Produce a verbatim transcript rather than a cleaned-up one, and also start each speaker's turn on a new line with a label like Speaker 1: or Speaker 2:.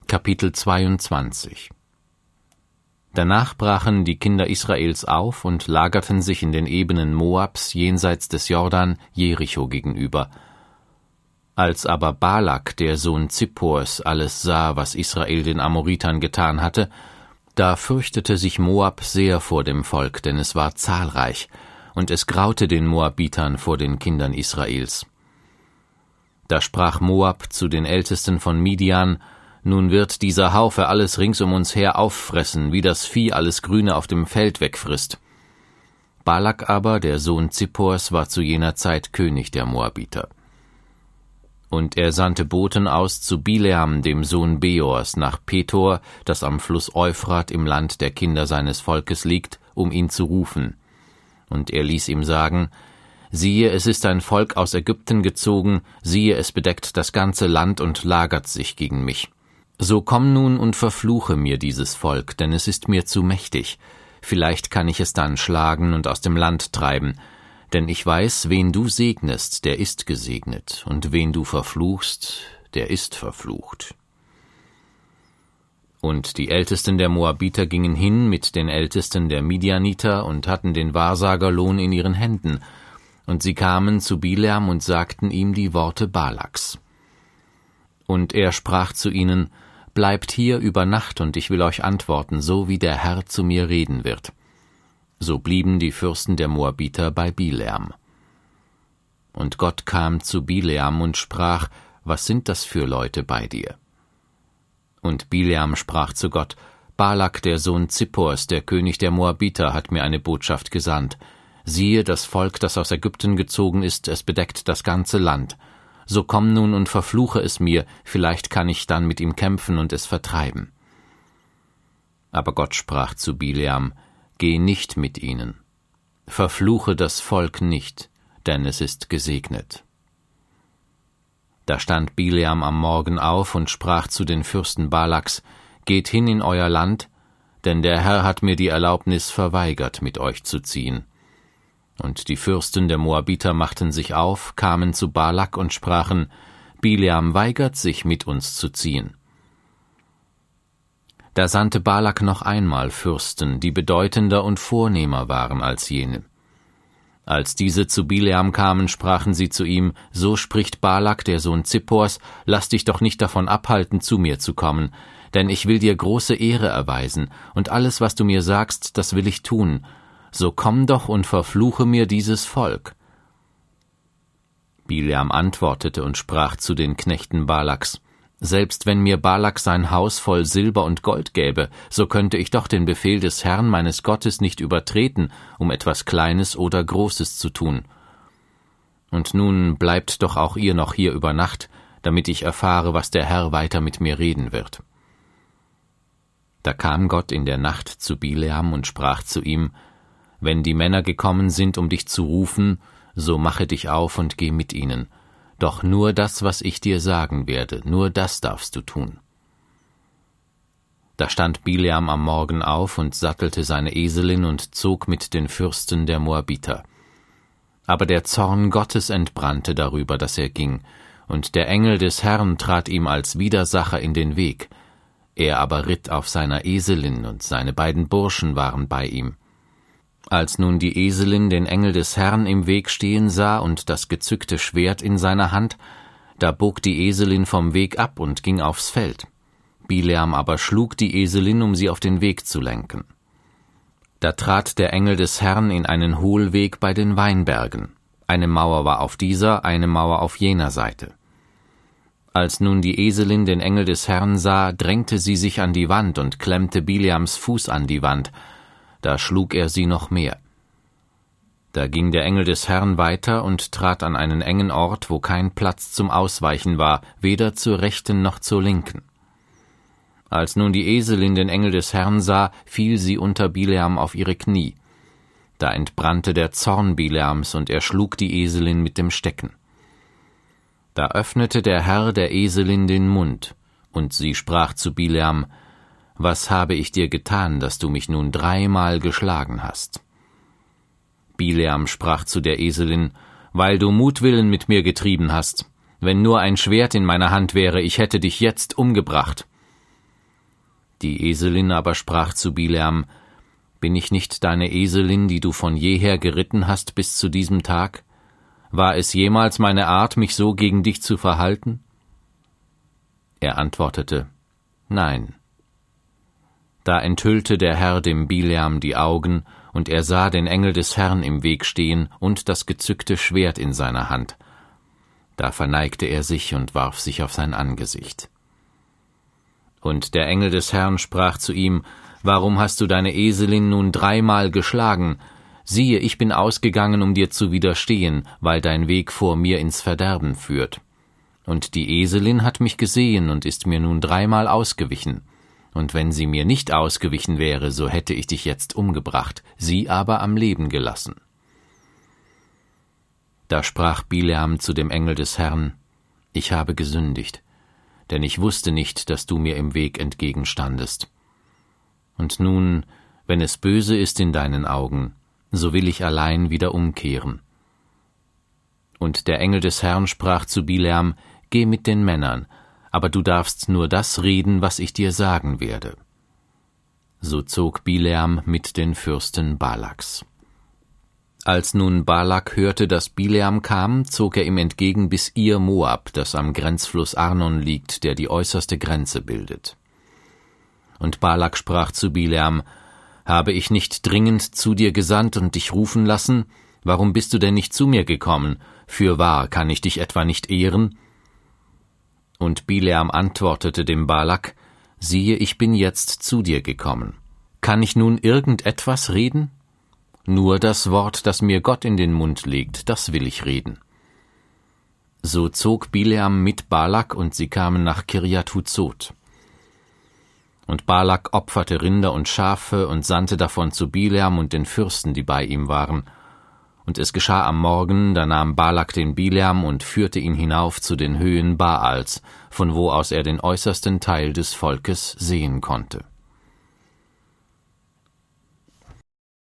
Speaker 1: Kapitel zweiundzwanzig. Danach brachen die Kinder Israels auf und lagerten sich in den Ebenen Moabs jenseits des Jordan Jericho gegenüber. Als aber Balak, der Sohn Zippors, alles sah, was Israel den Amoritern getan hatte, da fürchtete sich Moab sehr vor dem Volk, denn es war zahlreich, und es graute den Moabitern vor den Kindern Israels. Da sprach Moab zu den Ältesten von Midian: Nun wird dieser Haufe alles rings um uns her auffressen, wie das Vieh alles Grüne auf dem Feld wegfrisst. Balak aber, der Sohn Zippors, war zu jener Zeit König der Moabiter. Und er sandte Boten aus zu Bileam, dem Sohn Beors, nach Petor, das am Fluss Euphrat im Land der Kinder seines Volkes liegt, um ihn zu rufen. Und er ließ ihm sagen: Siehe, es ist ein Volk aus Ägypten gezogen, siehe, es bedeckt das ganze Land und lagert sich gegen mich. So komm nun und verfluche mir dieses Volk, denn es ist mir zu mächtig. Vielleicht kann ich es dann schlagen und aus dem Land treiben. Denn ich weiß, wen du segnest, der ist gesegnet, und wen du verfluchst, der ist verflucht. Und die Ältesten der Moabiter gingen hin mit den Ältesten der Midianiter und hatten den Wahrsagerlohn in ihren Händen. Und sie kamen zu Bileam und sagten ihm die Worte Balaks. Und er sprach zu ihnen: Bleibt hier über Nacht, und ich will euch antworten, so wie der Herr zu mir reden wird. So blieben die Fürsten der Moabiter bei Bileam. Und Gott kam zu Bileam und sprach: Was sind das für Leute bei dir? Und Bileam sprach zu Gott: Balak, der Sohn Zippors, der König der Moabiter, hat mir eine Botschaft gesandt. Siehe, das Volk, das aus Ägypten gezogen ist, es bedeckt das ganze Land. So komm nun und verfluche es mir, vielleicht kann ich dann mit ihm kämpfen und es vertreiben. Aber Gott sprach zu Bileam: Geh nicht mit ihnen. Verfluche das Volk nicht, denn es ist gesegnet. Da stand Bileam am Morgen auf und sprach zu den Fürsten Balaks: Geht hin in euer Land, denn der Herr hat mir die Erlaubnis verweigert, mit euch zu ziehen. Und die Fürsten der Moabiter machten sich auf, kamen zu Balak und sprachen: Bileam weigert sich, mit uns zu ziehen. Da sandte Balak noch einmal Fürsten, die bedeutender und vornehmer waren als jene. Als diese zu Bileam kamen, sprachen sie zu ihm: So spricht Balak, der Sohn Zippors: Lass dich doch nicht davon abhalten, zu mir zu kommen, denn ich will dir große Ehre erweisen, und alles, was du mir sagst, das will ich tun. So komm doch und verfluche mir dieses Volk. Bileam antwortete und sprach zu den Knechten Balaks: Selbst wenn mir Balak sein Haus voll Silber und Gold gäbe, so könnte ich doch den Befehl des Herrn meines Gottes nicht übertreten, um etwas Kleines oder Großes zu tun. Und nun bleibt doch auch ihr noch hier über Nacht, damit ich erfahre, was der Herr weiter mit mir reden wird. Da kam Gott in der Nacht zu Bileam und sprach zu ihm: Wenn die Männer gekommen sind, um dich zu rufen, so mache dich auf und geh mit ihnen. Doch nur das, was ich dir sagen werde, nur das darfst du tun. Da stand Bileam am Morgen auf und sattelte seine Eselin und zog mit den Fürsten der Moabiter. Aber der Zorn Gottes entbrannte darüber, dass er ging, und der Engel des Herrn trat ihm als Widersacher in den Weg. Er aber ritt auf seiner Eselin, und seine beiden Burschen waren bei ihm. Als nun die Eselin den Engel des Herrn im Weg stehen sah und das gezückte Schwert in seiner Hand, da bog die Eselin vom Weg ab und ging aufs Feld. Bileam aber schlug die Eselin, um sie auf den Weg zu lenken. Da trat der Engel des Herrn in einen Hohlweg bei den Weinbergen. Eine Mauer war auf dieser, eine Mauer auf jener Seite. Als nun die Eselin den Engel des Herrn sah, drängte sie sich an die Wand und klemmte Bileams Fuß an die Wand. Da schlug er sie noch mehr. Da ging der Engel des Herrn weiter und trat an einen engen Ort, wo kein Platz zum Ausweichen war, weder zur rechten noch zur linken. Als nun die Eselin den Engel des Herrn sah, fiel sie unter Bileam auf ihre Knie. Da entbrannte der Zorn Bileams, und er schlug die Eselin mit dem Stecken. Da öffnete der Herr der Eselin den Mund, und sie sprach zu Bileam: Was habe ich dir getan, dass du mich nun dreimal geschlagen hast? Bileam sprach zu der Eselin: Weil du Mutwillen mit mir getrieben hast. Wenn nur ein Schwert in meiner Hand wäre, ich hätte dich jetzt umgebracht. Die Eselin aber sprach zu Bileam: Bin ich nicht deine Eselin, die du von jeher geritten hast bis zu diesem Tag? War es jemals meine Art, mich so gegen dich zu verhalten? Er antwortete: Nein. Da enthüllte der Herr dem Bileam die Augen, und er sah den Engel des Herrn im Weg stehen und das gezückte Schwert in seiner Hand. Da verneigte er sich und warf sich auf sein Angesicht. Und der Engel des Herrn sprach zu ihm: Warum hast du deine Eselin nun dreimal geschlagen? Siehe, ich bin ausgegangen, um dir zu widerstehen, weil dein Weg vor mir ins Verderben führt. Und die Eselin hat mich gesehen und ist mir nun dreimal ausgewichen. Und wenn sie mir nicht ausgewichen wäre, so hätte ich dich jetzt umgebracht, sie aber am Leben gelassen. Da sprach Bileam zu dem Engel des Herrn: Ich habe gesündigt, denn ich wusste nicht, dass du mir im Weg entgegenstandest. Und nun, wenn es böse ist in deinen Augen, so will ich allein wieder umkehren. Und der Engel des Herrn sprach zu Bileam: Geh mit den Männern, aber du darfst nur das reden, was ich dir sagen werde. So zog Bileam mit den Fürsten Balaks. Als nun Balak hörte, dass Bileam kam, zog er ihm entgegen bis Ir Moab, das am Grenzfluss Arnon liegt, der die äußerste Grenze bildet. Und Balak sprach zu Bileam: Habe ich nicht dringend zu dir gesandt und dich rufen lassen? Warum bist du denn nicht zu mir gekommen? Fürwahr, kann ich dich etwa nicht ehren? Und Bileam antwortete dem Balak: Siehe, ich bin jetzt zu dir gekommen. Kann ich nun irgendetwas reden? Nur das Wort, das mir Gott in den Mund legt, das will ich reden. So zog Bileam mit Balak, und sie kamen nach Kirjat Huzot. Und Balak opferte Rinder und Schafe und sandte davon zu Bileam und den Fürsten, die bei ihm waren. Und es geschah am Morgen, da nahm Balak den Bileam und führte ihn hinauf zu den Höhen Baals, von wo aus er den äußersten Teil des Volkes sehen konnte.